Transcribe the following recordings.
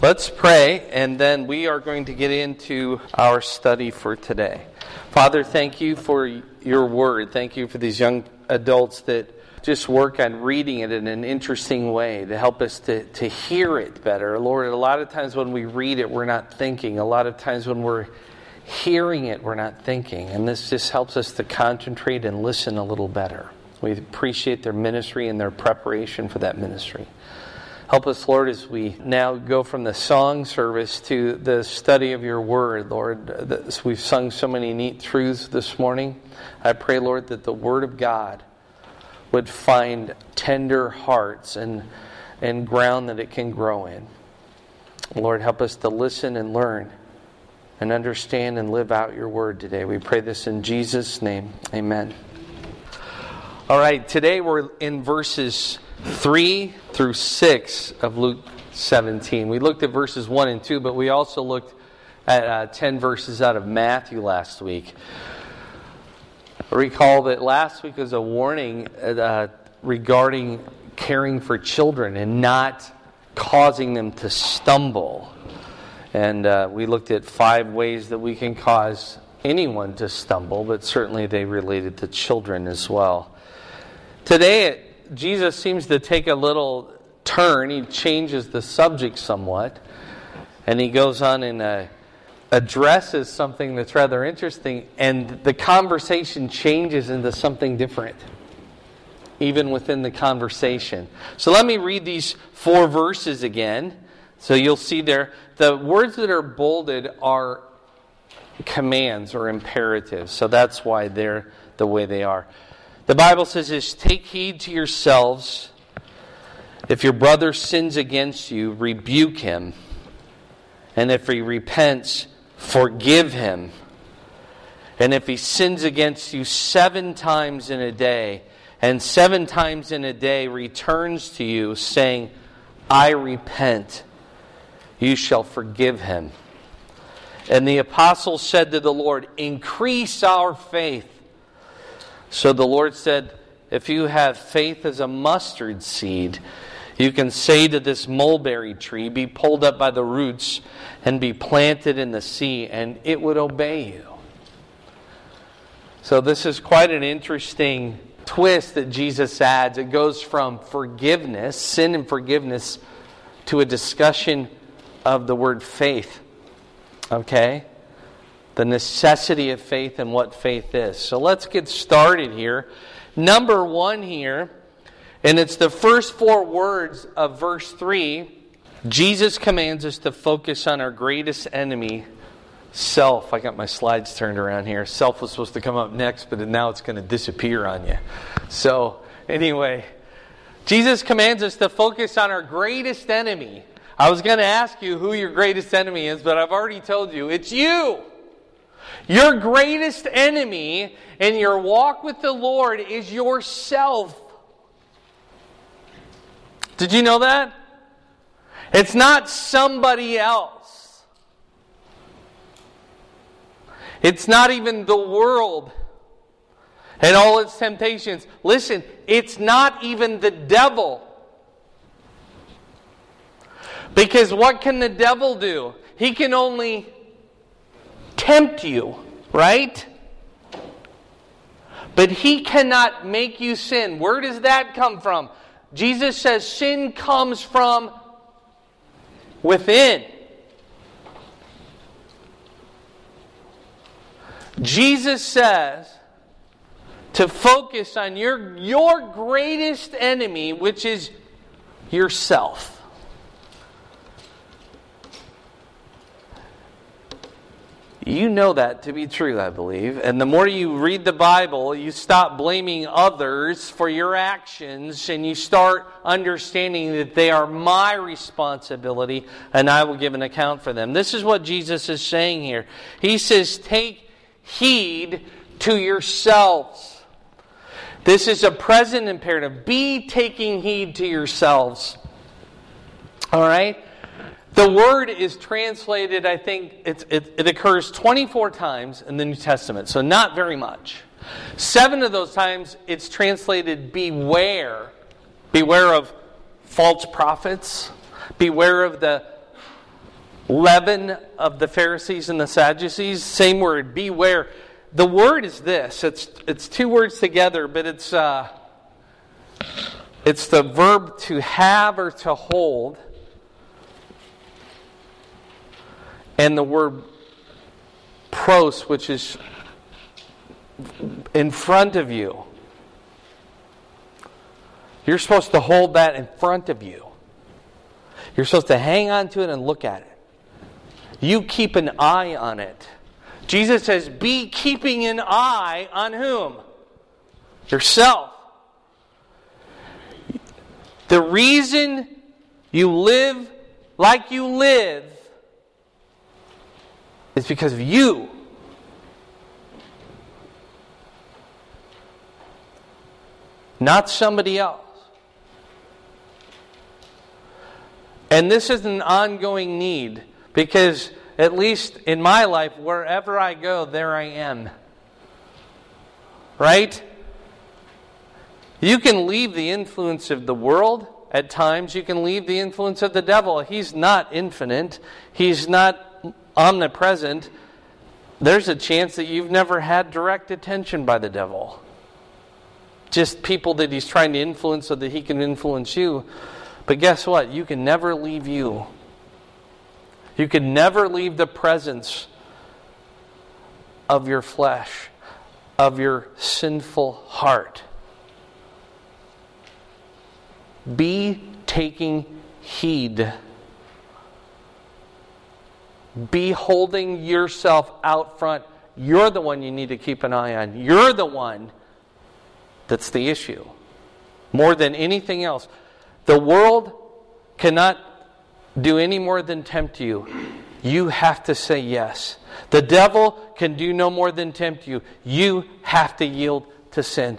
Let's pray, and then we are going to get into our study for today. Father, thank you for your word. Thank you for these young adults that just work on reading it in an interesting way to help us to hear it better. Lord, a lot of times when we read it, we're not thinking. A lot of times when we're hearing it, we're not thinking. And this just helps us to concentrate and listen a little better. We appreciate their ministry and their preparation for that ministry. Help us, Lord, as we now go from the song service to the study of your word, Lord. We've sung so many neat truths this morning. I pray, Lord, that the word of God would find tender hearts and ground that it can grow in. Lord, help us to listen and learn and understand and live out your word today. We pray this in Jesus' name. Amen. All right, today we're in verses 3 through 6 of Luke 17. We looked at verses 1 and 2, but we also looked at 10 verses out of Matthew last week. Recall that last week was a warning regarding caring for children and not causing them to stumble. And we looked at 5 ways that we can cause anyone to stumble, but certainly they related to children as well. Today, Jesus seems to take a little turn. He changes the subject somewhat. And he goes on and addresses something that's rather interesting. And the conversation changes into something different, even within the conversation. So let me read these 4 verses again. So you'll see there, the words that are bolded are commands or imperatives. So that's why they're the way they are. The Bible says this: take heed to yourselves. If your brother sins against you, rebuke him. And if he repents, forgive him. And if he sins against you 7 times in a day, and 7 times in a day returns to you, saying, I repent, you shall forgive him. And the apostles said to the Lord, increase our faith. So the Lord said, if you have faith as a mustard seed, you can say to this mulberry tree, be pulled up by the roots and be planted in the sea, and it would obey you. So this is quite an interesting twist that Jesus adds. It goes from forgiveness, sin and forgiveness, to a discussion of the word faith. Okay? The necessity of faith and what faith is. So let's get started here. Number 1 here, and it's the first 4 words of verse 3. Jesus commands us to focus on our greatest enemy, self. I got my slides turned around here. Self was supposed to come up next, but now it's going to disappear on you. So anyway, Jesus commands us to focus on our greatest enemy. I was going to ask you who your greatest enemy is, but I've already told you. It's you. Your greatest enemy in your walk with the Lord is yourself. Did you know that? It's not somebody else. It's not even the world and all its temptations. Listen, it's not even the devil. Because what can the devil do? He can only tempt you, right? But he cannot make you sin. Where does that come from? Jesus says sin comes from within. Jesus says to focus on your greatest enemy, which is yourself. You know that to be true, I believe. And the more you read the Bible, you stop blaming others for your actions and you start understanding that they are my responsibility and I will give an account for them. This is what Jesus is saying here. He says, take heed to yourselves. This is a present imperative. Be taking heed to yourselves. All right? The word is translated, I think, it occurs 24 times in the New Testament, so not very much. 7 of those times it's translated beware. Beware of false prophets. Beware of the leaven of the Pharisees and the Sadducees. Same word, beware. The word is this. It's two words together, but it's the verb to have or to hold, and the word pros, which is in front of you. You're supposed to hold that in front of you. You're supposed to hang on to it and look at it. You keep an eye on it. Jesus says, be keeping an eye on whom? Yourself. The reason you live like you live is because of you. Not somebody else. And this is an ongoing need, because at least in my life, wherever I go, there I am. Right? You can leave the influence of the world at times. You can leave the influence of the devil. He's not infinite. He's not omnipresent. There's a chance that you've never had direct attention by the devil. Just people that he's trying to influence so that he can influence you. But guess what? You can never leave you. You can never leave the presence of your flesh, of your sinful heart. Be taking heed. Be holding yourself out front. You're the one you need to keep an eye on. You're the one that's the issue. More than anything else. The world cannot do any more than tempt you. You have to say yes. The devil can do no more than tempt you. You have to yield to sin.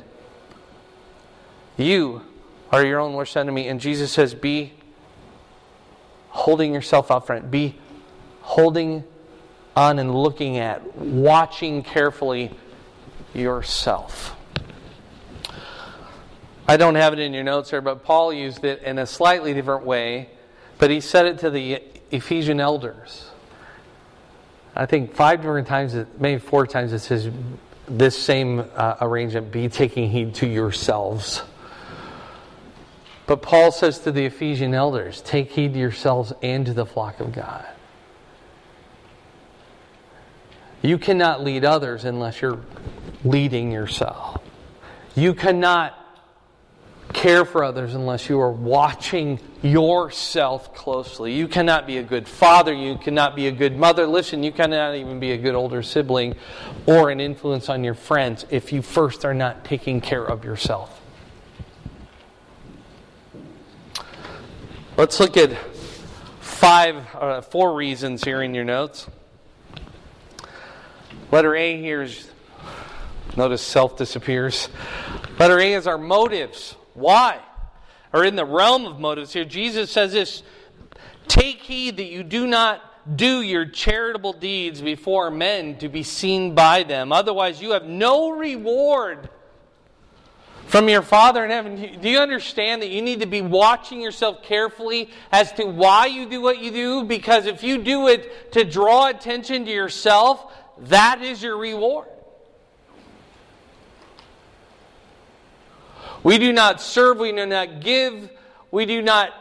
You are your own worst enemy. And Jesus says, be holding yourself out front. Be holding on and looking at, watching carefully yourself. I don't have it in your notes here, but Paul used it in a slightly different way. But he said it to the Ephesian elders. I think 5 different times, maybe 4 times it says this same arrangement, be taking heed to yourselves. But Paul says to the Ephesian elders, take heed to yourselves and to the flock of God. You cannot lead others unless you're leading yourself. You cannot care for others unless you are watching yourself closely. You cannot be a good father. You cannot be a good mother. Listen, you cannot even be a good older sibling or an influence on your friends if you first are not taking care of yourself. Let's look at 4 reasons here in your notes. Letter A here is, notice self disappears. Letter A is our motives. Why? Or in the realm of motives here, Jesus says this, take heed that you do not do your charitable deeds before men to be seen by them. Otherwise you have no reward from your Father in heaven. Do you understand that you need to be watching yourself carefully as to why you do what you do? Because if you do it to draw attention to yourself, that is your reward. We do not serve, we do not give, we do not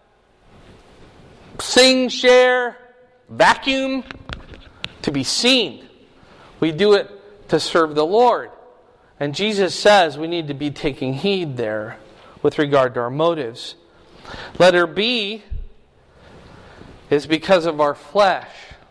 sing, share, vacuum to be seen. We do it to serve the Lord. And Jesus says we need to be taking heed there with regard to our motives. Letter B is because of our flesh.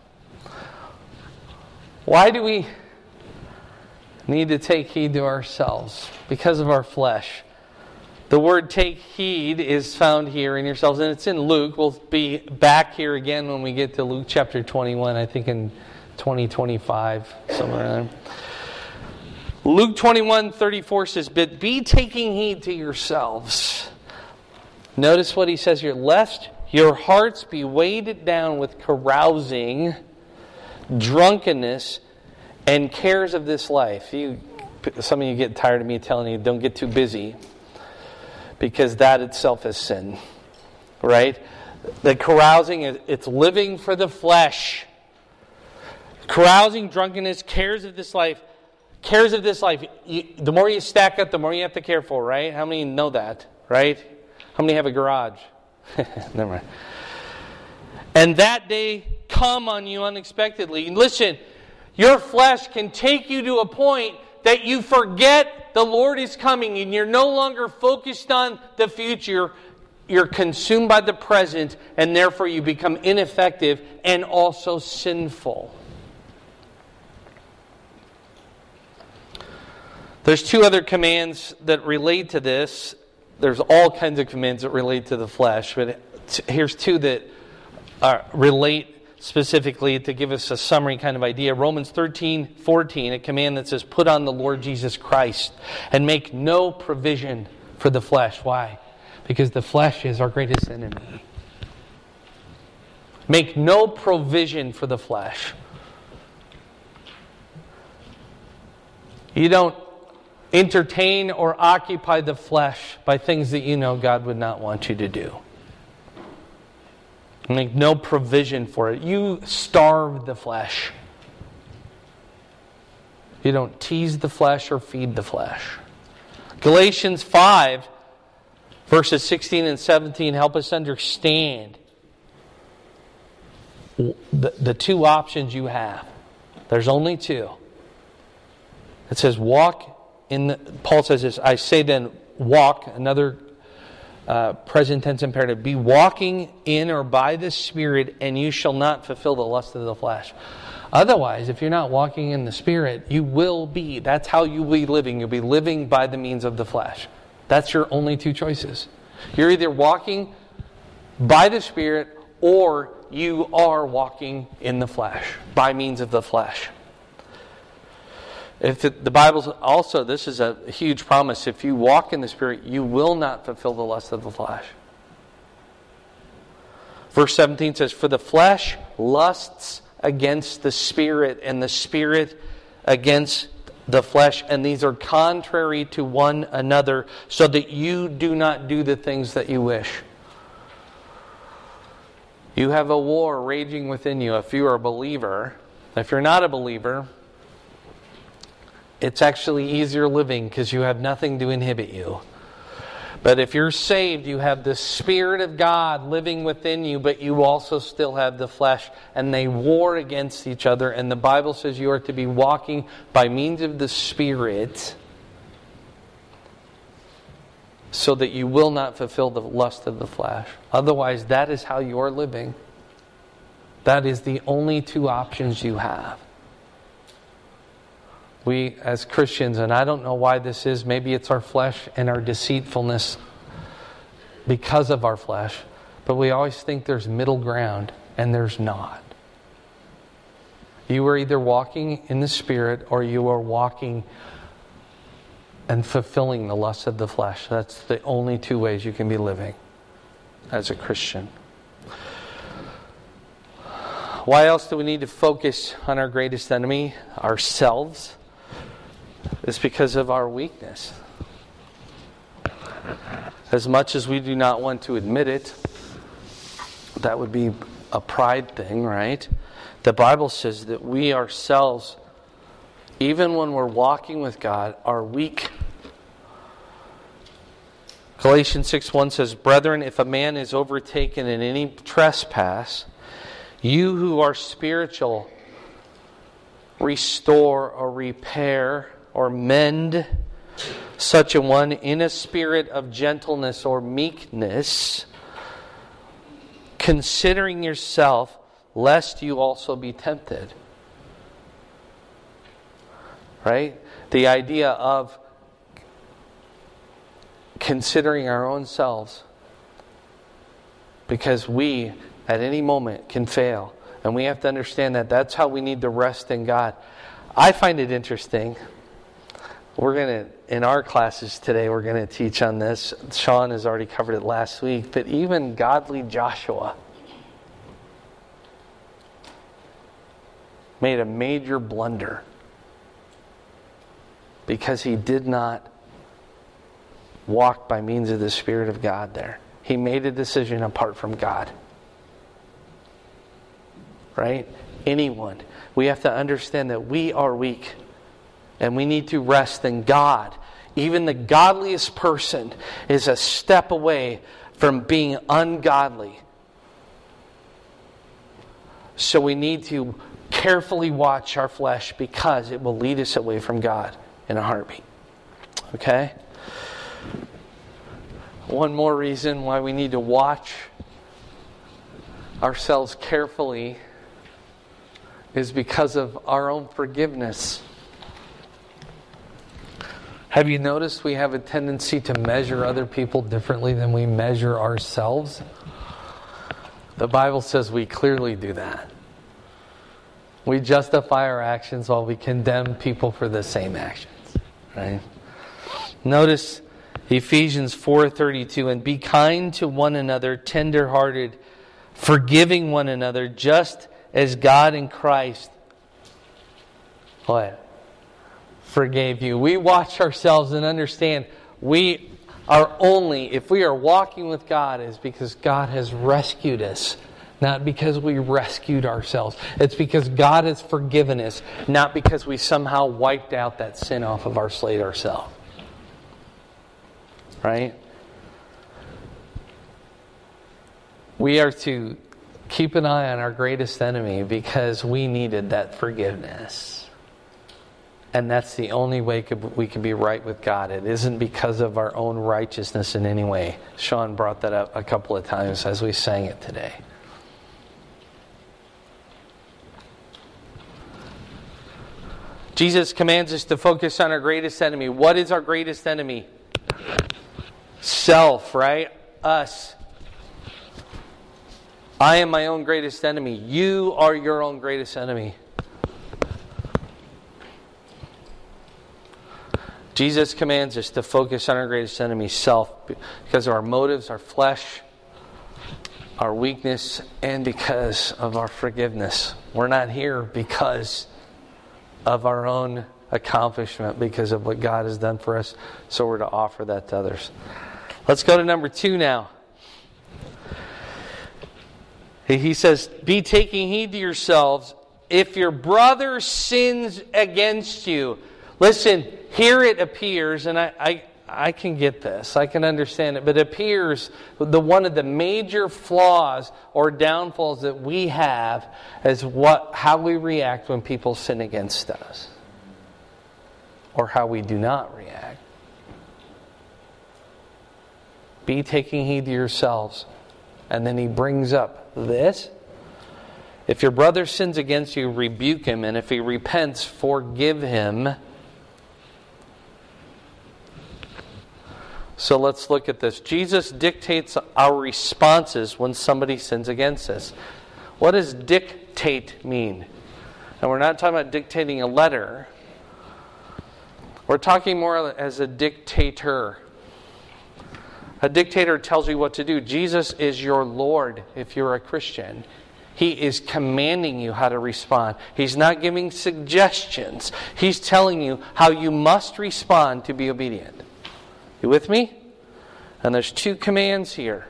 Why do we need to take heed to ourselves? Because of our flesh. The word take heed is found here in yourselves, and it's in Luke. We'll be back here again when we get to Luke chapter 21, I think in 2025, somewhere around there. Luke 21:34 says, but be taking heed to yourselves. Notice what he says here, lest your hearts be weighted down with carousing, drunkenness, and cares of this life. Some of you get tired of me telling you, don't get too busy, because that itself is sin. Right? The carousing, it's living for the flesh. Carousing, drunkenness, cares of this life. Cares of this life. The more you stack up, the more you have to care for, right? How many know that, right? How many have a garage? Never mind. And that day come on you unexpectedly. And listen, your flesh can take you to a point that you forget the Lord is coming and you're no longer focused on the future. You're consumed by the present, and therefore you become ineffective and also sinful. There's two other commands that relate to this. There's all kinds of commands that relate to the flesh, but here's two that relate specifically to give us a summary kind of idea. Romans 13:14, a command that says, put on the Lord Jesus Christ and make no provision for the flesh. Why? Because the flesh is our greatest enemy. Make no provision for the flesh. You don't entertain or occupy the flesh by things that you know God would not want you to do. Make no provision for it. You starve the flesh. You don't tease the flesh or feed the flesh. Galatians 5, verses 16 and 17 help us understand the two options you have. There's only two. It says walk in Paul says this, I say then walk, another present tense imperative, be walking in or by the Spirit, and you shall not fulfill the lust of the flesh. Otherwise, if you're not walking in the Spirit, you will be. That's how you will be living. You'll be living by the means of the flesh. That's your only two choices. You're either walking by the Spirit or you are walking in the flesh, by means of the flesh. If the Bible's also, this is a huge promise. If you walk in the Spirit, you will not fulfill the lust of the flesh. Verse 17 says, for the flesh lusts against the Spirit, and the Spirit against the flesh, and these are contrary to one another, so that you do not do the things that you wish. You have a war raging within you if you are a believer. If you're not a believer, it's actually easier living because you have nothing to inhibit you. But if you're saved, you have the Spirit of God living within you, but you also still have the flesh, and they war against each other. And the Bible says you are to be walking by means of the Spirit so that you will not fulfill the lust of the flesh. Otherwise, that is how you are living. That is the only two options you have. We, as Christians, and I don't know why this is, maybe it's our flesh and our deceitfulness because of our flesh, but we always think there's middle ground, and there's not. You are either walking in the Spirit or you are walking and fulfilling the lust of the flesh. That's the only two ways you can be living as a Christian. Why else do we need to focus on our greatest enemy, ourselves? It's because of our weakness. As much as we do not want to admit it, that would be a pride thing, right? The Bible says that we ourselves, even when we're walking with God, are weak. Galatians 6:1 says, brethren, if a man is overtaken in any trespass, you who are spiritual, restore or repair or mend such a one in a spirit of gentleness or meekness, considering yourself, lest you also be tempted. Right? The idea of considering our own selves, because we at any moment can fail, and we have to understand that that's how we need to rest in God. I find it interesting. In our classes today, we're going to teach on this. Sean has already covered it last week, but even godly Joshua made a major blunder because he did not walk by means of the Spirit of God there. He made a decision apart from God. right? Anyone. We have to understand that we are weak. And we need to rest in God. Even the godliest person is a step away from being ungodly. So we need to carefully watch our flesh because it will lead us away from God in a heartbeat. Okay? One more reason why we need to watch ourselves carefully is because of our own forgiveness. Have you noticed we have a tendency to measure other people differently than we measure ourselves? The Bible says we clearly do that. We justify our actions while we condemn people for the same actions. Right? Notice Ephesians 4:32, and be kind to one another, tender-hearted, forgiving one another, just as God in Christ what? Forgave you. We watch ourselves and understand we are only, if we are walking with God, is because God has rescued us. Not because we rescued ourselves. It's because God has forgiven us. Not because we somehow wiped out that sin off of our slate ourselves. Right? We are to keep an eye on our greatest enemy because we needed that forgiveness. And that's the only way we can be right with God. It isn't because of our own righteousness in any way. Sean brought that up a couple of times as we sang it today. Jesus commands us to focus on our greatest enemy. What is our greatest enemy? Self, right? Us. I am my own greatest enemy. You are your own greatest enemy. Jesus commands us to focus on our greatest enemy, self, because of our motives, our flesh, our weakness, and because of our forgiveness. We're not here because of our own accomplishment, because of what God has done for us, so we're to offer that to others. Let's go to number 2 now. He says, be taking heed to yourselves if your brother sins against you. Listen, here it appears, and I can get this, I can understand it, but it appears one of the major flaws or downfalls that we have is how we react when people sin against us. Or how we do not react. Be taking heed to yourselves. And then he brings up this. If your brother sins against you, rebuke him, and if he repents, forgive him. So let's look at this. Jesus dictates our responses when somebody sins against us. What does dictate mean? And we're not talking about dictating a letter. We're talking more as a dictator. A dictator tells you what to do. Jesus is your Lord if you're a Christian. He is commanding you how to respond. He's not giving suggestions. He's telling you how you must respond to be obedient. You with me? And there's 2 commands here.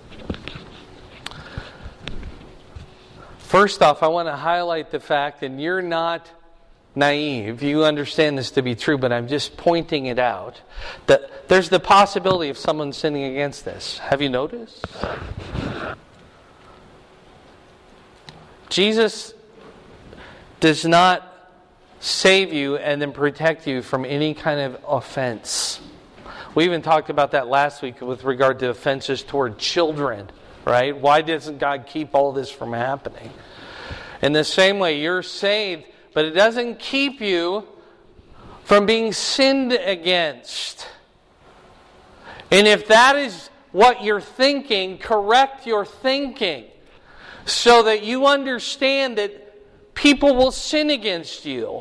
First off, I want to highlight the fact, and you're not naive, you understand this to be true, but I'm just pointing it out, that there's the possibility of someone sinning against this. Have you noticed? Jesus does not save you and then protect you from any kind of offense. We even talked about that last week with regard to offenses toward children, right? Why doesn't God keep all this from happening? In the same way, you're saved, but it doesn't keep you from being sinned against. And if that is what you're thinking, correct your thinking so that you understand that people will sin against you.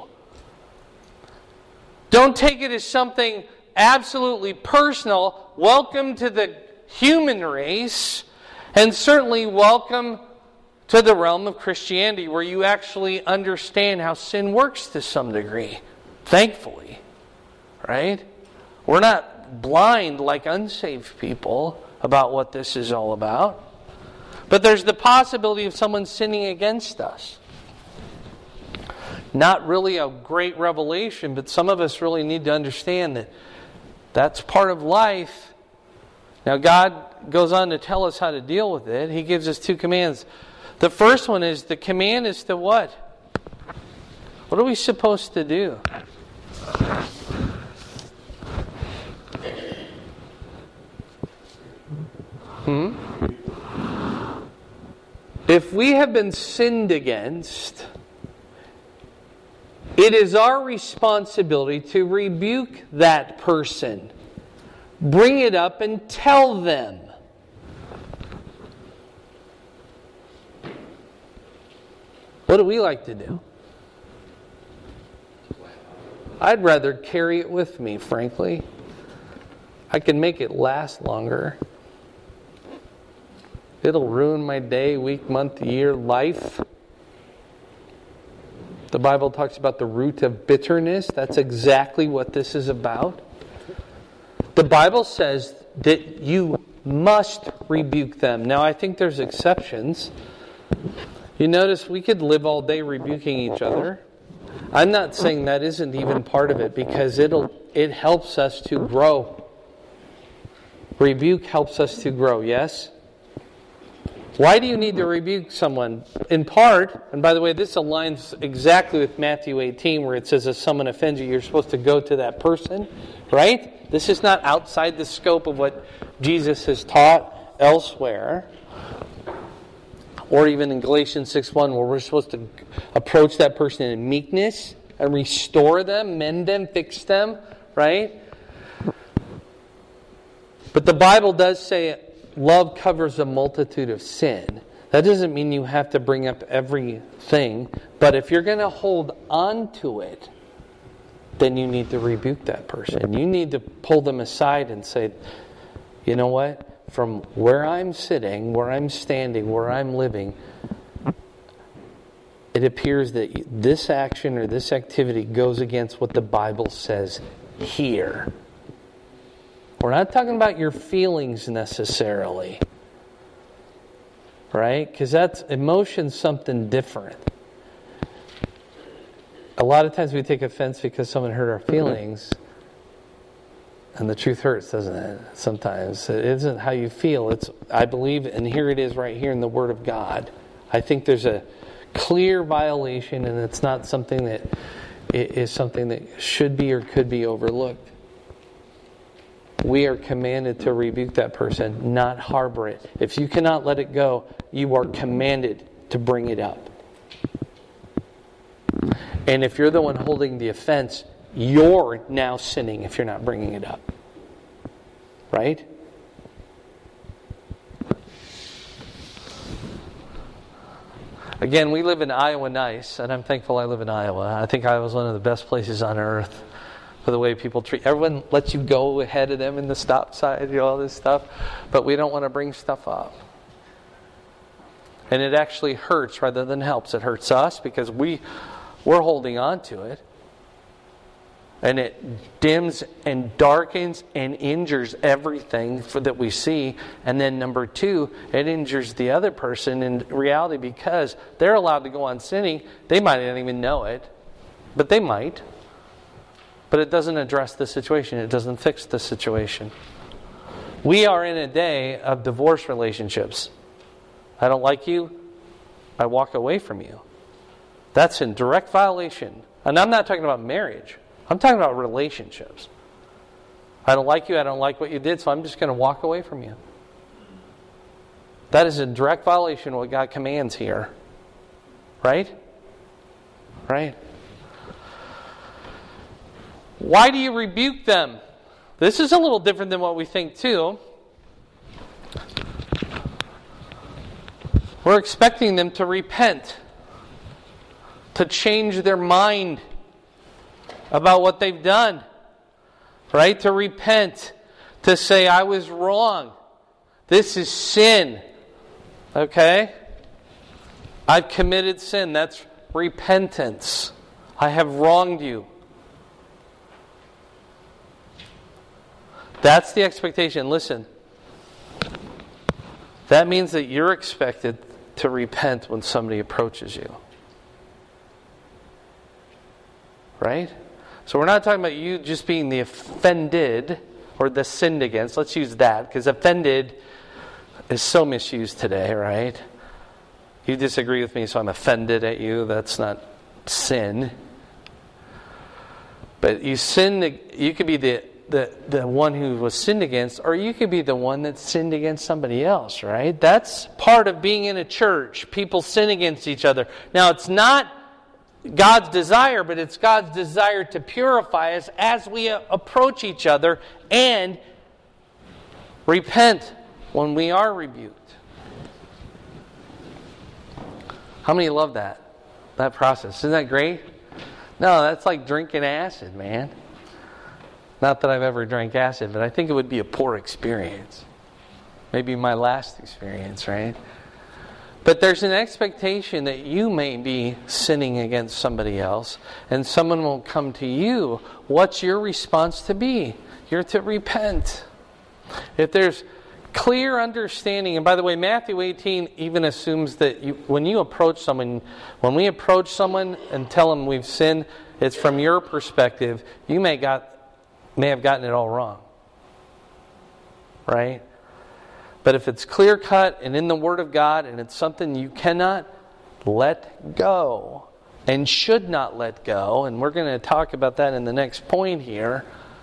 Don't take it as something absolutely personal. Welcome to the human race, and certainly welcome to the realm of Christianity where you actually understand how sin works to some degree. Thankfully. Right? We're not blind like unsaved people about what this is all about. But there's the possibility of someone sinning against us. not really a great revelation, but some of us really need to understand that that's part of life. Now, God goes on to tell us how to deal with it. He gives us 2 commands. The first one is, the command is to what? What are we supposed to do? If we have been sinned against, it is our responsibility to rebuke that person. Bring it up and tell them. What do we like to do? I'd rather carry it with me, frankly. I can make it last longer. It'll ruin my day, week, month, year, life. The Bible talks about the root of bitterness. That's exactly what this is about. The Bible says that you must rebuke them. Now, I think there's exceptions. You notice we could live all day rebuking each other. I'm not saying that isn't even part of it, because it helps us to grow. Rebuke helps us to grow, yes? Why do you need to rebuke someone? In part, and by the way, this aligns exactly with Matthew 18, where it says if someone offends you, you're supposed to go to that person, right? This is not outside the scope of what Jesus has taught elsewhere. Or even in Galatians 6:1, where we're supposed to approach that person in meekness and restore them, mend them, fix them, right? But the Bible does say love covers a multitude of sin. That doesn't mean you have to bring up everything, but if you're going to hold on to it, then you need to rebuke that person. You need to pull them aside and say, you know what? From where I'm sitting, where I'm standing, where I'm living, it appears that this action or this activity goes against what the Bible says here. We're not talking about your feelings necessarily, right? Because that's emotion's something different. A lot of times we take offense because someone hurt our feelings. And the truth hurts, doesn't it? Sometimes. It isn't how you feel. It's, I believe, and here it is right here in the Word of God. I think there's a clear violation, and it's not something that is something that should be or could be overlooked. We are commanded to rebuke that person, not harbor it. If you cannot let it go, you are commanded to bring it up. And if you're the one holding the offense, you're now sinning if you're not bringing it up. Right? Again, we live in Iowa nice, and I'm thankful I live in Iowa. I think Iowa's one of the best places on earth for the way people treat. Everyone lets you go ahead of them in the stop sign, all this stuff. But we don't want to bring stuff up. And it actually hurts rather than helps. It hurts us because we're holding on to it. And it dims and darkens and injures everything that we see. And then number 2, it injures the other person in reality because they're allowed to go on sinning. They might not even know it, but they might. But it doesn't address the situation. It doesn't fix the situation. We are in a day of divorce relationships. I don't like you, I walk away from you. That's in direct violation. And I'm not talking about marriage. I'm talking about relationships. I don't like you, I don't like what you did, so I'm just going to walk away from you. That is in direct violation of what God commands here. Right? Right? Why do you rebuke them? This is a little different than what we think too. We're expecting them to repent, to change their mind about what they've done, right? To repent, to say, I was wrong. This is sin, okay? I've committed sin. That's repentance. I have wronged you. That's the expectation. Listen, that means that you're expected to repent when somebody approaches you. Right? So we're not talking about you just being the offended or the sinned against. Let's use that, because offended is so misused today, right? You disagree with me, so I'm offended at you. That's not sin. But you could be the one who was sinned against, or you could be the one that sinned against somebody else, right? That's part of being in a church. People sin against each other. Now, it's not God's desire, but it's God's desire to purify us as we approach each other and repent when we are rebuked. How many love that process? Isn't that great? No, that's like drinking acid, man. Not that I've ever drank acid, but I think it would be a poor experience. Maybe my last experience, right? But there's an expectation that you may be sinning against somebody else, and someone will come to you. What's your response to be? You're to repent. If there's clear understanding, and by the way, Matthew 18 even assumes that when we approach someone and tell them we've sinned, it's from your perspective. You may have gotten it all wrong. Right? But if it's clear-cut and in the Word of God, and it's something you cannot let go and should not let go, and we're going to talk about that in the next point here,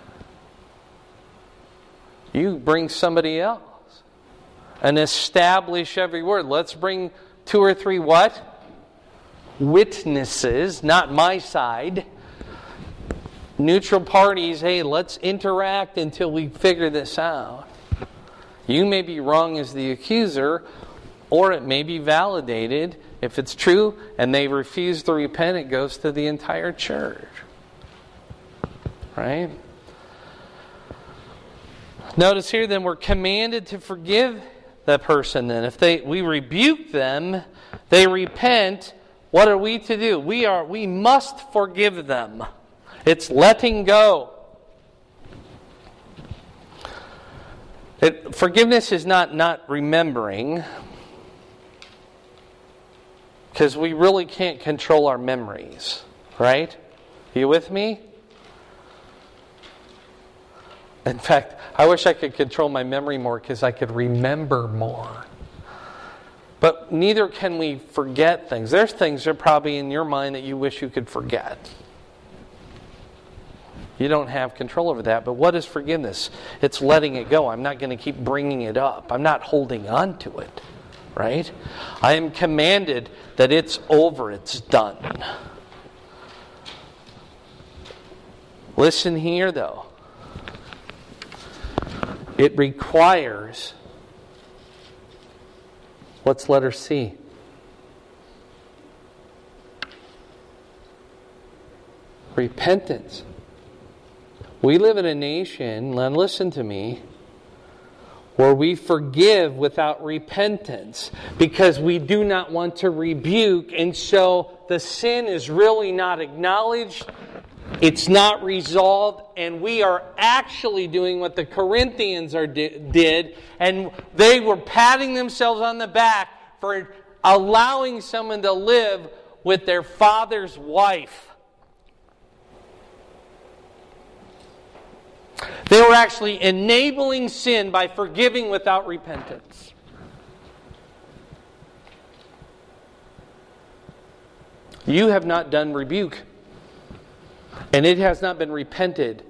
you bring somebody else and establish every word. Let's bring 2 or 3 what? Witnesses, not my side. Neutral parties, hey, let's interact until we figure this out. You may be wrong as the accuser, or it may be validated. If it's true and they refuse to repent, it goes to the entire church. Right? Notice here then we're commanded to forgive the person then. If we rebuke them, they repent, what are we to do? We must forgive them. It's letting go. Forgiveness is not remembering, because we really can't control our memories, right? Are you with me? In fact, I wish I could control my memory more because I could remember more. But neither can we forget things. There's things that are probably in your mind that you wish you could forget. You don't have control over that. But what is forgiveness? It's letting it go. I'm not going to keep bringing it up. I'm not holding on to it. Right? I am commanded that it's over. It's done. Listen here, though. It requires, what's letter C? Repentance. We live in a nation, and listen to me, where we forgive without repentance because we do not want to rebuke, and so the sin is really not acknowledged, it's not resolved, and we are actually doing what the Corinthians did, and they were patting themselves on the back for allowing someone to live with their father's wife. They were actually enabling sin by forgiving without repentance. You have not done rebuke, and it has not been repented.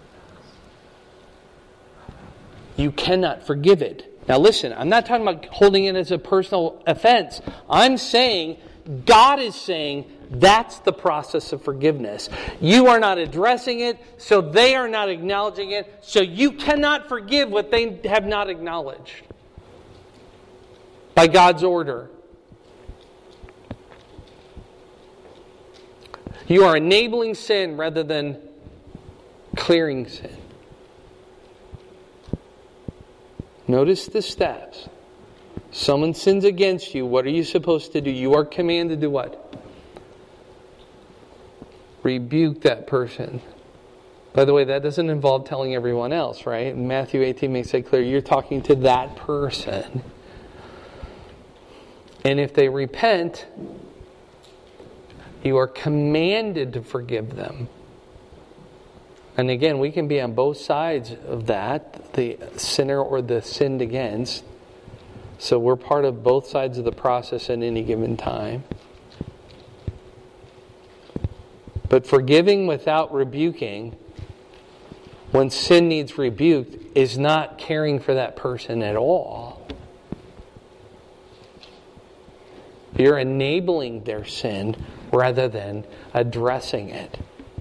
You cannot forgive it. Now listen, I'm not talking about holding it as a personal offense. I'm saying, God is saying, that's the process of forgiveness. You are not addressing it, so they are not acknowledging it, so you cannot forgive what they have not acknowledged. By God's order. You are enabling sin rather than clearing sin. Notice the steps. Someone sins against you. What are you supposed to do? You are commanded to what? Rebuke that person. By the way, that doesn't involve telling everyone else, right? Matthew 18 makes it clear you're talking to that person. And if they repent, You are commanded to forgive them. And again, we can be on both sides of that, the sinner or the sinned against. So we're part of both sides of the process at any given time. But forgiving without rebuking, when sin needs rebuked, is not caring for that person at all. You're enabling their sin rather than addressing it.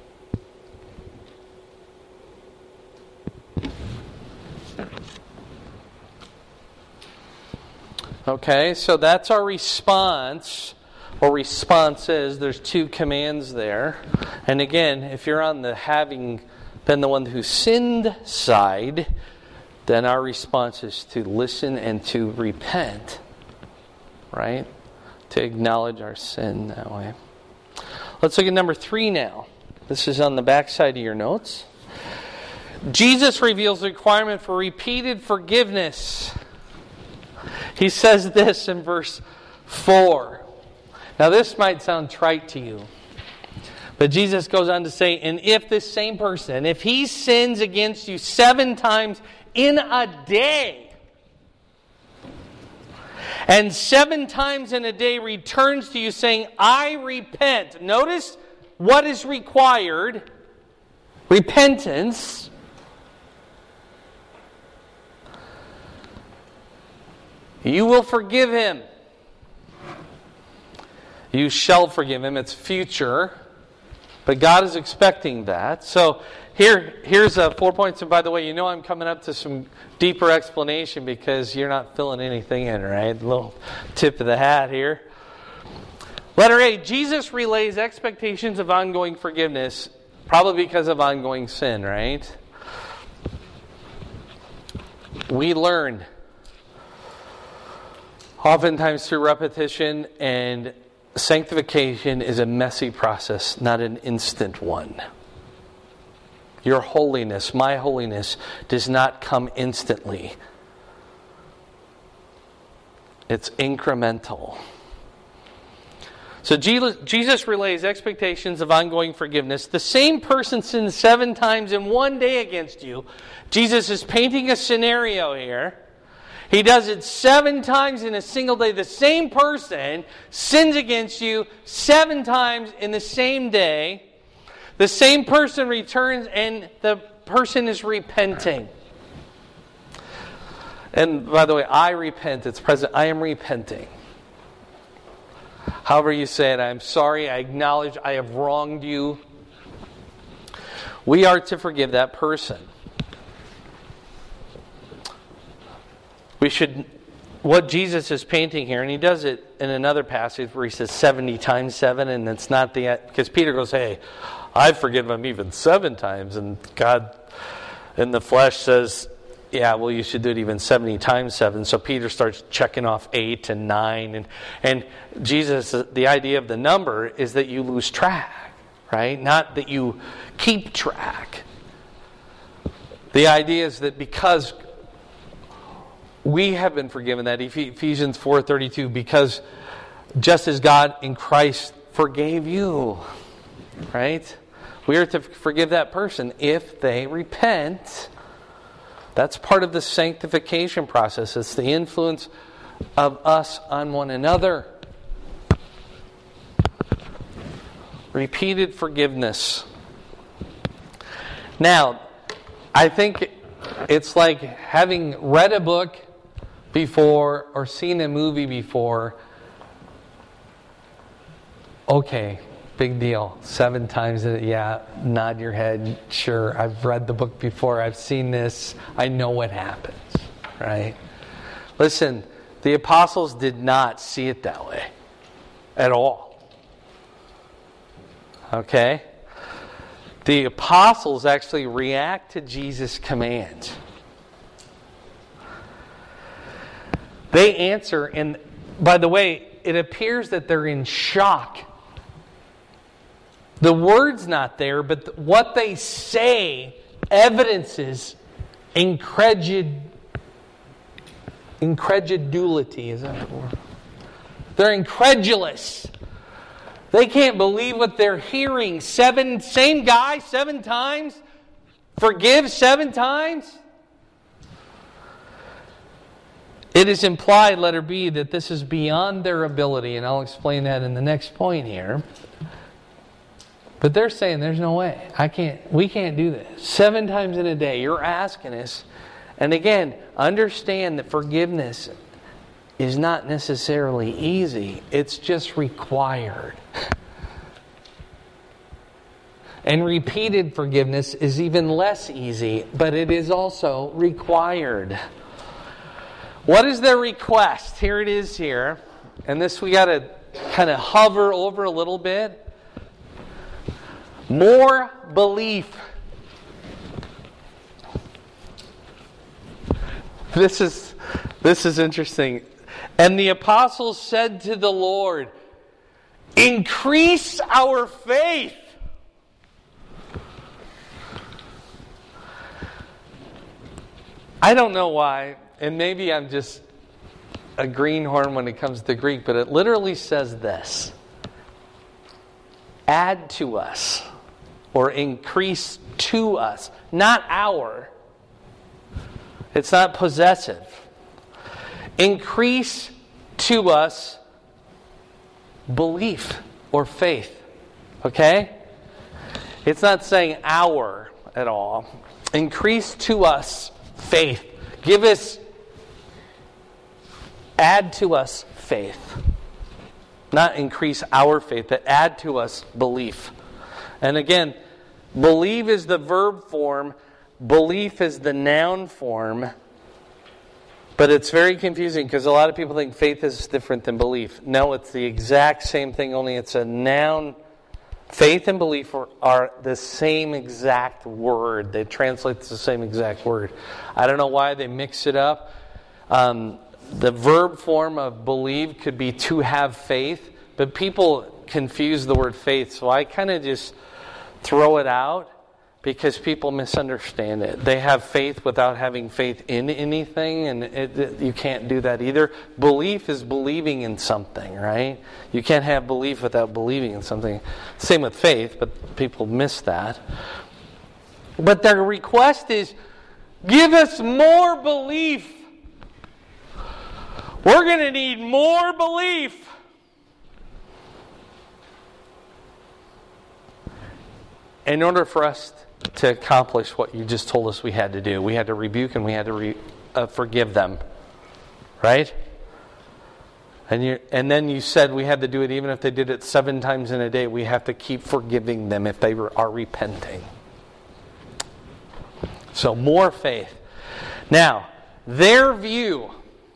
Okay, so that's our response, or responses. There's two commands there. And again, if you're on the having been the one who sinned side, then our response is to listen and to repent. Right? To acknowledge our sin that way. Let's look at number 3 now. This is on the back side of your notes. Jesus reveals the requirement for repeated forgiveness. He says this in verse 4. Now this might sound trite to you. But Jesus goes on to say, and if this same person, if he sins against you 7 times in a day, and 7 times in a day returns to you saying, I repent. Notice what is required. Repentance. You will forgive him. You shall forgive him. It's future. But God is expecting that. So here's 4 points. And by the way, you know I'm coming up to some deeper explanation because you're not filling anything in, right? A little tip of the hat here. Letter A, Jesus relays expectations of ongoing forgiveness, probably because of ongoing sin, right? We learn oftentimes through repetition, and sanctification is a messy process, not an instant one. Your holiness, my holiness, does not come instantly. It's incremental. So Jesus relays expectations of ongoing forgiveness. The same person sins 7 times in one day against you. Jesus is painting a scenario here. He does it 7 times in a single day. The same person sins against you 7 times in the same day. The same person returns and the person is repenting. And by the way, I repent. It's present. I am repenting. However you say it, I'm sorry. I acknowledge I have wronged you. We are to forgive that person. We should, what Jesus is painting here, and he does it in another passage where he says 70 times 7, and it's not because Peter goes, hey, I've forgiven him even 7 times, and God in the flesh says, yeah, well, you should do it even 70 times 7. So Peter starts checking off 8 and 9, and Jesus, the idea of the number is that you lose track, right? Not that you keep track. The idea is that because we have been forgiven, that Ephesians 4:32, because just as God in Christ forgave you, right? We are to forgive that person if they repent. That's part of the sanctification process. It's the influence of us on one another. Repeated forgiveness. Now, I think it's like having read a book before or seen a movie before. Okay, big deal. 7 times, yeah, nod your head. Sure, I've read the book before. I've seen this. I know what happens, right? Listen, the apostles did not see it that way at all. Okay? The apostles actually react to Jesus' command. They answer, and by the way, it appears that they're in shock. The word's not there, but what they say evidences incredulity. Is that the word? They're incredulous. They can't believe what they're hearing. Same guy, 7 times? Forgive 7 times? It is implied, letter B, that this is beyond their ability, and I'll explain that in the next point here. But they're saying there's no way. We can't do this. 7 times in a day, you're asking us. And again, understand that forgiveness is not necessarily easy. It's just required. And repeated forgiveness is even less easy, but it is also required. What is their request? Here it is here. And this we got to kind of hover over a little bit. More belief. This is interesting. And the apostles said to the Lord, increase our faith. I don't know why, and maybe I'm just a greenhorn when it comes to Greek, but it literally says this. Add to us, or increase to us, not our. It's not possessive. Increase to us belief or faith. Okay? It's not saying our at all. Increase to us faith. Add to us faith. Not increase our faith, but add to us belief. And again, believe is the verb form, belief is the noun form. But it's very confusing because a lot of people think faith is different than belief. No, it's the exact same thing, only it's a noun. Faith and belief are the same exact word. They translate to the same exact word. I don't know why they mix it up. The verb form of believe could be to have faith, but people confuse the word faith, so I kind of just throw it out because people misunderstand it. They have faith without having faith in anything, and you can't do that either. Belief is believing in something, right? You can't have belief without believing in something. Same with faith, but people miss that. But their request is, give us more belief. We're going to need more belief. In order for us to accomplish what you just told us we had to do, we had to rebuke and we had to forgive them. Right? And then you said we had to do it even if they did it 7 times in a day. We have to keep forgiving them if they are repenting. So more faith. Now, their view,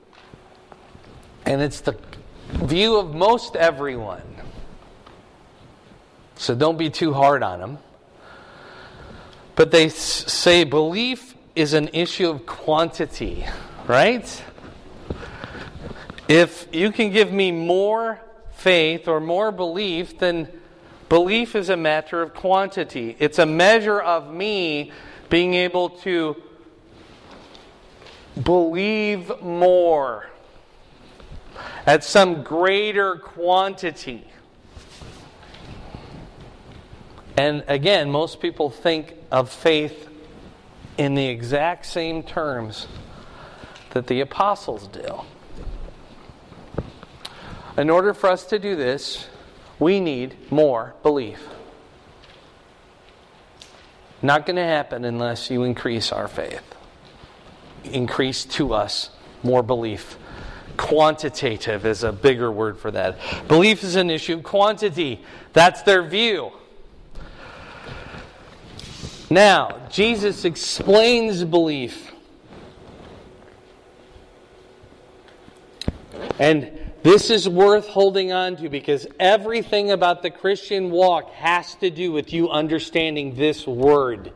and it's the view of most everyone, so don't be too hard on them, but they say belief is an issue of quantity, right? If you can give me more faith or more belief, then belief is a matter of quantity. It's a measure of me being able to believe more at some greater quantity. And again, most people think of faith in the exact same terms that the apostles do. In order for us to do this, we need more belief. Not going to happen unless you increase our faith. Increase to us more belief. Quantitative is a bigger word for that. Belief is an issue of quantity. That's their view. Now, Jesus explains belief. And this is worth holding on to because everything about the Christian walk has to do with you understanding this word.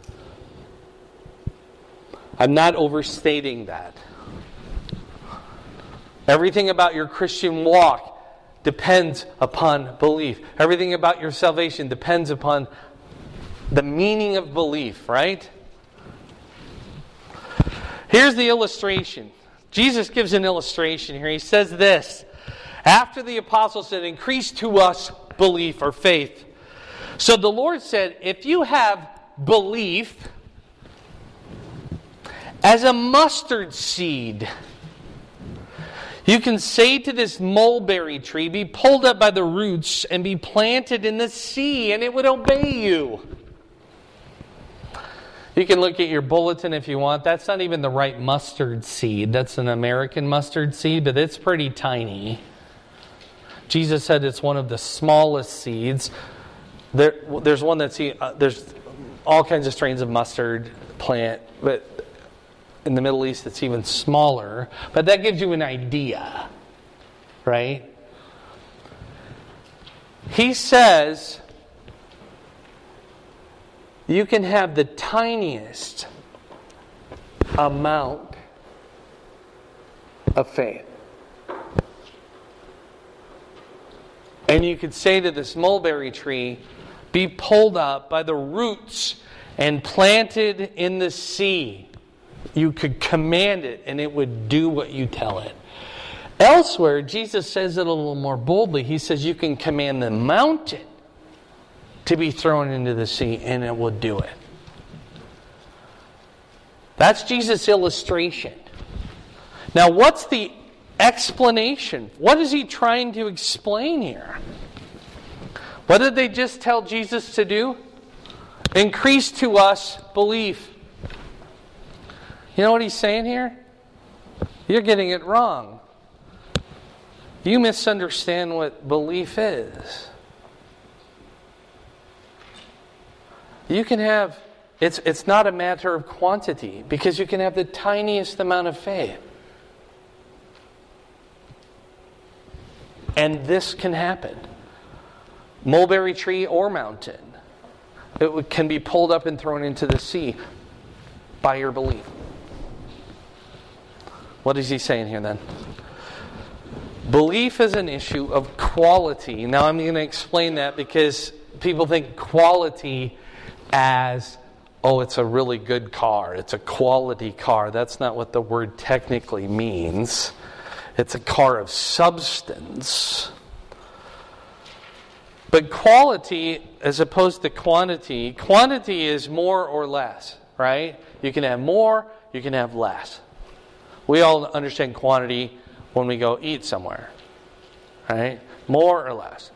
I'm not overstating that. Everything about your Christian walk depends upon belief. Everything about your salvation depends upon the meaning of belief, right? Here's the illustration. Jesus gives an illustration here. He says this. After the apostles said, increase to us belief or faith. So the Lord said, if you have belief as a mustard seed, you can say to this mulberry tree, be pulled up by the roots and be planted in the sea, and it would obey you. You can look at your bulletin if you want. That's not even the right mustard seed. That's an American mustard seed, but it's pretty tiny. Jesus said it's one of the smallest seeds. There's one that's there's all kinds of strains of mustard plant, but in the Middle East it's even smaller. But that gives you an idea, right? He says you can have the tiniest amount of faith. And you could say to this mulberry tree, be pulled up by the roots and planted in the sea. You could command it and it would do what you tell it. Elsewhere, Jesus says it a little more boldly. He says you can command the mountain to be thrown into the sea and it will do it. That's Jesus' illustration. Now, what's the explanation? What is he trying to explain here? What did they just tell Jesus to do? Increase to us belief. You know what he's saying here? You're getting it wrong. You misunderstand what belief is. You can have, it's not a matter of quantity, because you can have the tiniest amount of faith. And this can happen. Mulberry tree or mountain. It can be pulled up and thrown into the sea by your belief. What is he saying here then? Belief is an issue of quality. Now I'm going to explain that because people think quality as, oh, it's a really good car. It's a quality car. That's not what the word technically means. It's a car of substance. But quality, as opposed to quantity is more or less, right? You can have more, you can have less. We all understand quantity when we go eat somewhere, right? More or less.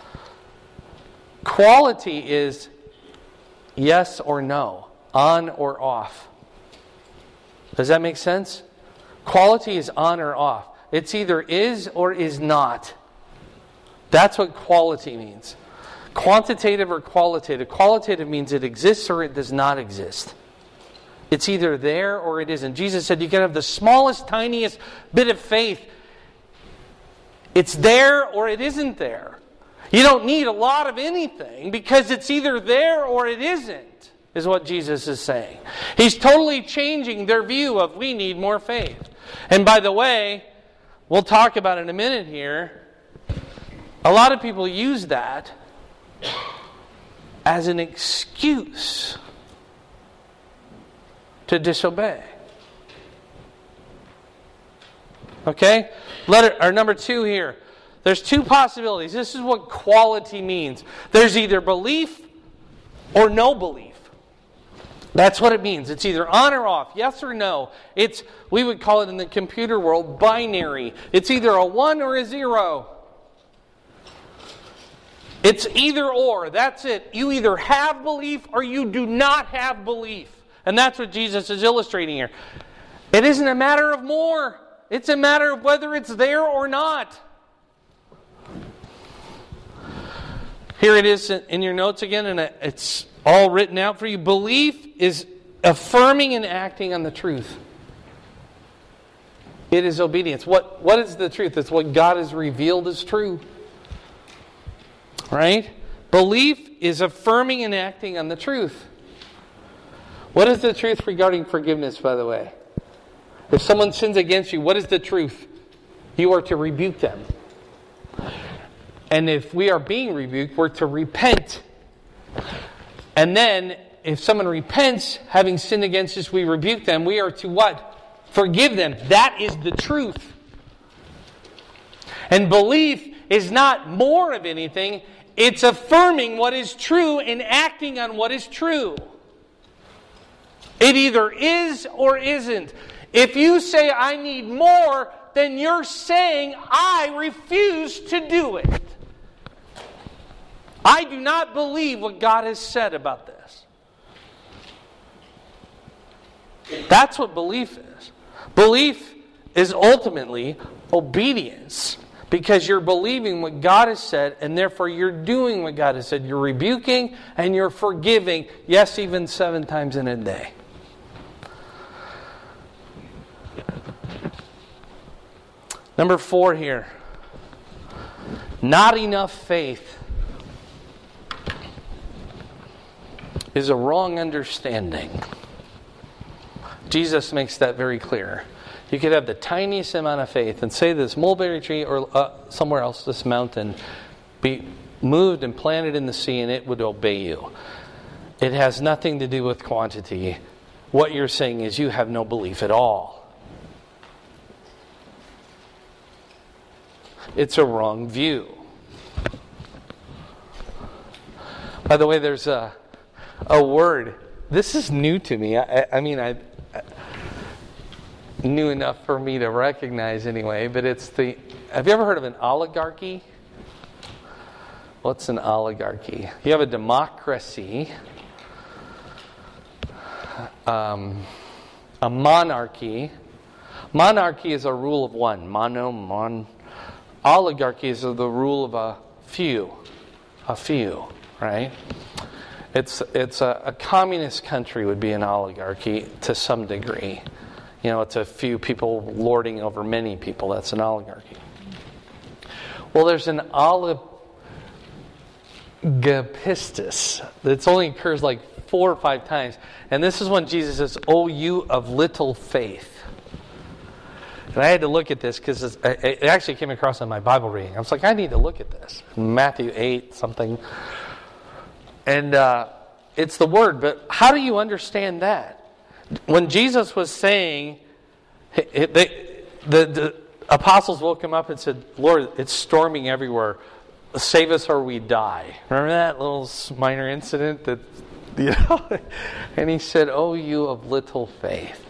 Quality is yes or no, on or off. Does that make sense? Quality is on or off. It's either is or is not. That's what quality means. Quantitative or qualitative. Qualitative means it exists or it does not exist. It's either there or it isn't. Jesus said you can have the smallest, tiniest bit of faith. It's there or it isn't there. You don't need a lot of anything because it's either there or it isn't, is what Jesus is saying. He's totally changing their view of we need more faith. And by the way, we'll talk about it in a minute here. A lot of people use that as an excuse to disobey. Okay? Number 2 here. There's 2 possibilities. This is what quality means. There's either belief or no belief. That's what it means. It's either on or off, yes or no. We would call it in the computer world binary. It's either a 1 or a 0. It's either or. That's it. You either have belief or you do not have belief. And that's what Jesus is illustrating here. It isn't a matter of more. It's a matter of whether it's there or not. Here it is in your notes again, and it's all written out for you. Belief is affirming and acting on the truth. It is obedience. What is the truth? It's what God has revealed as true. Right? Belief is affirming and acting on the truth. What is the truth regarding forgiveness, by the way? If someone sins against you, what is the truth? You are to rebuke them. And if we are being rebuked, we're to repent. And then, if someone repents, having sinned against us, we rebuke them. We are to what? Forgive them. That is the truth. And belief is not more of anything. It's affirming what is true and acting on what is true. It either is or isn't. If you say, I need more, then you're saying, I refuse to do it. I do not believe what God has said about this. That's what belief is. Belief is ultimately obedience. Because you're believing what God has said, and therefore you're doing what God has said. You're rebuking and you're forgiving, yes, even 7 times in a day. Number 4 here. Not enough faith is a wrong understanding. Jesus makes that very clear. You could have the tiniest amount of faith and say this mulberry tree or somewhere else, this mountain, be moved and planted in the sea and it would obey you. It has nothing to do with quantity. What you're saying is you have no belief at all. It's a wrong view. By the way, there's a word. This is new to me. I new enough for me to recognize anyway, but it's have you ever heard of an oligarchy? What's an oligarchy? You have a democracy, a monarchy. Monarchy is a rule of one. Oligarchy is the rule of a few, right? It's a communist country would be an oligarchy to some degree. You know, it's a few people lording over many people. That's an oligarchy. Well, there's an oligopistus that only occurs like 4 or 5 times. And this is when Jesus says, "O you of little faith." And I had to look at this because it actually came across in my Bible reading. I was like, I need to look at this. Matthew 8 something. And it's the word. But how do you understand that? When Jesus was saying, the apostles woke him up and said, "Lord, it's storming everywhere. Save us or we die." Remember that little minor incident that, And he said, "Oh, you of little faith."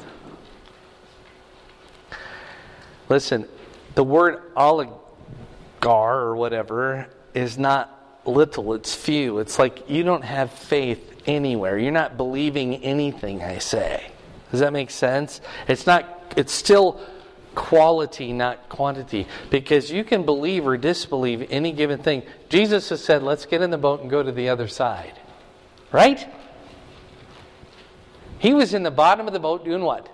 Listen, the word oligar or whatever is not little, it's few. It's like you don't have faith anywhere. You're not believing anything I say. Does that make sense? It's still quality, not quantity. Because you can believe or disbelieve any given thing. Jesus has said, let's get in the boat and go to the other side. Right? He was in the bottom of the boat doing what?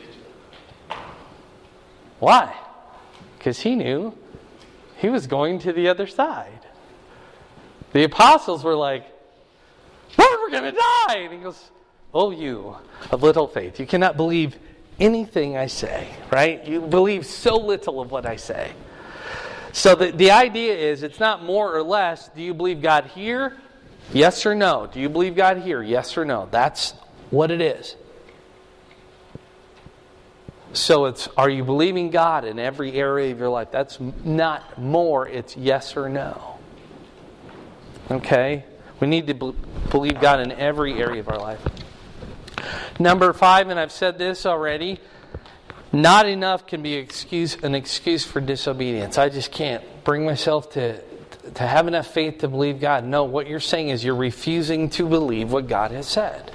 Why? Because he knew he was going to the other side. The apostles were like, "Lord, we're going to die." And he goes, "Oh, you of little faith. You cannot believe anything I say." Right? You believe so little of what I say. So the idea is, it's not more or less. Do you believe God here? Yes or no? Do you believe God here? Yes or no? That's what it is. So it's, are you believing God in every area of your life? That's not more. It's yes or no. Okay? We need to believe God in every area of our life. Number 5, and I've said this already, not enough can be an excuse for disobedience. I just can't bring myself to have enough faith to believe God. No, what you're saying is you're refusing to believe what God has said.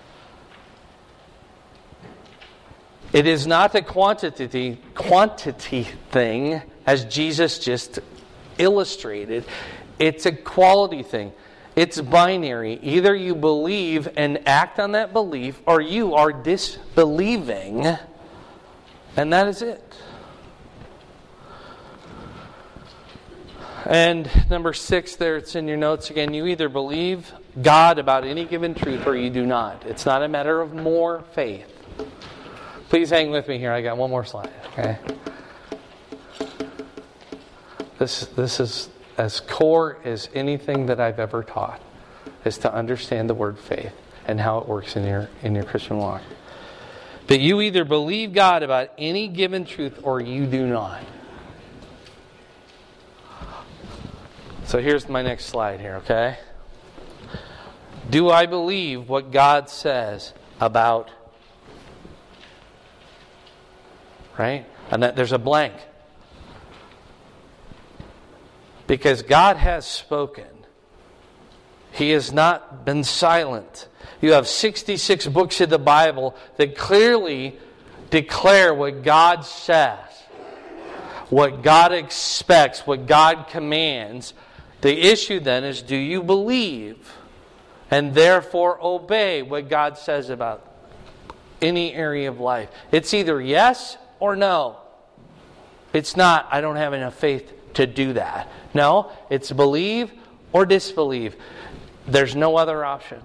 It is not a quantity thing, as Jesus just illustrated. It's a quality thing. It's binary. Either you believe and act on that belief, or you are disbelieving, and that is it. And number 6 there, it's in your notes again. You either believe God about any given truth or you do not. It's not a matter of more faith. Please hang with me here. I got one more slide. Okay. This is as core as anything that I've ever taught, is to understand the word faith and how it works in your Christian walk. But you either believe God about any given truth or you do not. So here's my next slide here, okay? Do I believe what God says about, right? And that there's a blank. Because God has spoken. He has not been silent. You have 66 books of the Bible that clearly declare what God says, what God expects, what God commands. The issue then is, do you believe and therefore obey what God says about any area of life? It's either yes or no. It's not, I don't have enough faith to do that. No, it's believe or disbelieve. There's no other option.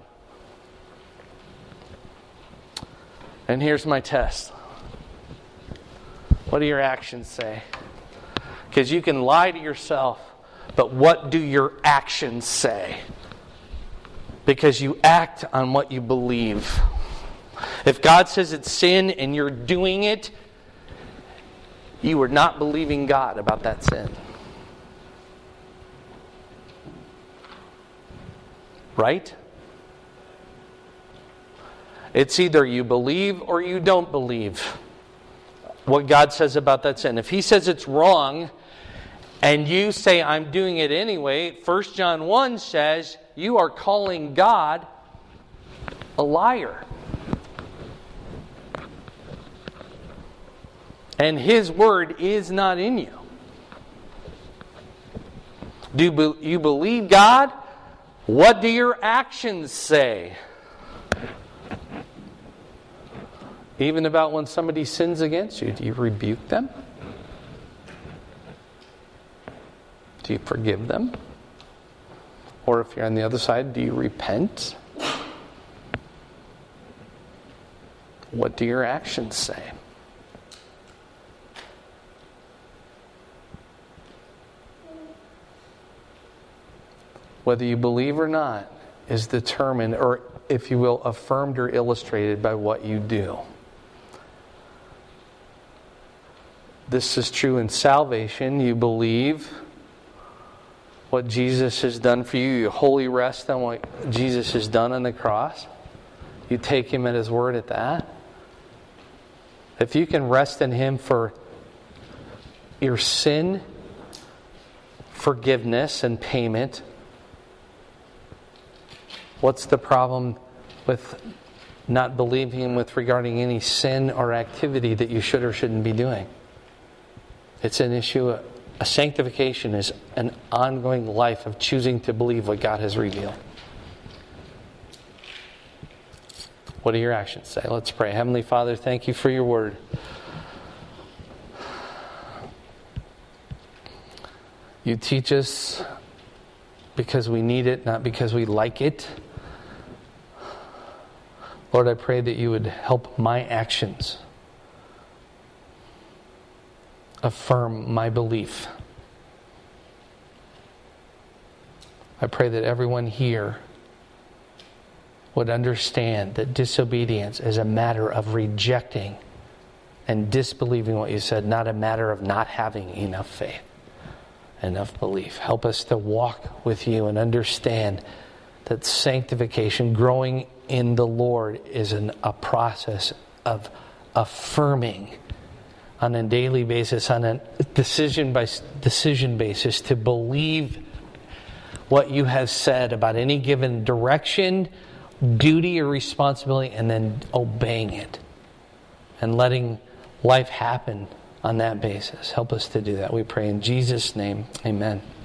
And here's my test. What do your actions say? Because you can lie to yourself, but what do your actions say? Because you act on what you believe. If God says it's sin and you're doing it, you are not believing God about that sin. Right? It's either you believe or you don't believe what God says about that sin. If He says it's wrong and you say, I'm doing it anyway, 1 John 1 says you are calling God a liar. And His word is not in you. Do you believe God? What do your actions say? Even about when somebody sins against you, do you rebuke them? Do you forgive them? Or if you're on the other side, do you repent? What do your actions say? Whether you believe or not is determined, or if you will, affirmed or illustrated by what you do. This is true in salvation. You believe what Jesus has done for you. You wholly rest on what Jesus has done on the cross. You take Him at His word at that. If you can rest in Him for your sin, forgiveness, and payment, what's the problem with not believing Him with regarding any sin or activity that you should or shouldn't be doing? It's an issue. A sanctification is an ongoing life of choosing to believe what God has revealed. What do your actions say? Let's pray. Heavenly Father, thank You for Your word. You teach us because we need it, not because we like it. Lord, I pray that You would help my actions affirm my belief. I pray that everyone here would understand that disobedience is a matter of rejecting and disbelieving what You said, not a matter of not having enough faith, enough belief. Help us to walk with You and understand that sanctification, growing in the Lord, is a process of affirming on a daily basis, on a decision by decision basis, to believe what You have said about any given direction, duty, or responsibility, and then obeying it and letting life happen on that basis. Help us to do that. We pray in Jesus' name. Amen.